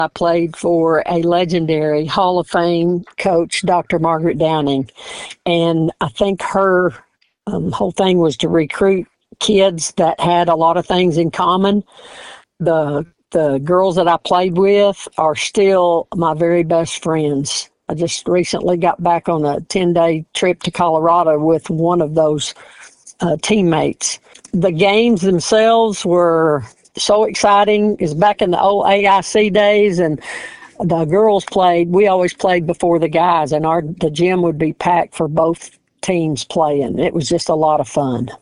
I played for a legendary Hall of Fame coach, Dr. Margaret Downing. And I think her whole thing was to recruit kids that had a lot of things in common. The girls that I played with are still my very best friends. I just recently got back on a 10-day trip to Colorado with one of those teammates. The games themselves were so exciting. It was back in the old AIC days, and the girls played. We always played before the guys, and the gym would be packed for both teams playing. It was just a lot of fun.